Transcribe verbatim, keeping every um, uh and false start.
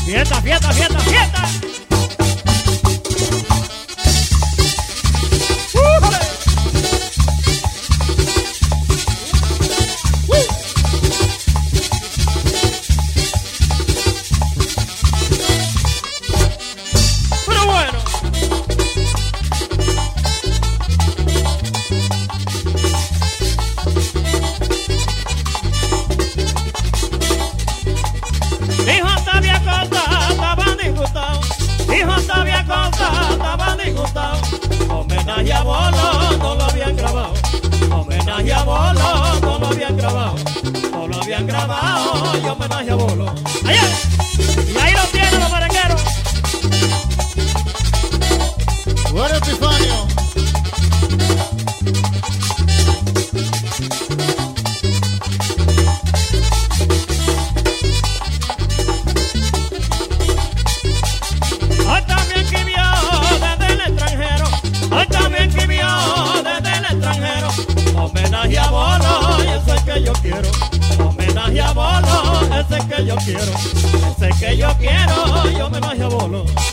Fiesta, fiesta, fiesta, fiesta. Homenaje a Bolo, no lo habían grabado. Homenaje a Bolo, no lo habían grabado. No lo habían grabado y homenaje a Bolo. Allá. Y ahí lo tienen los merengueros. Bueno, Epifanio. Hoy también escribió desde el extranjero. Hoy también escribió desde el extranjero. Homenaje a Bolo, y ese es que yo quiero. Homenaje a Bolo, ese es que yo quiero. Ese es que yo quiero y homenaje a Bolo.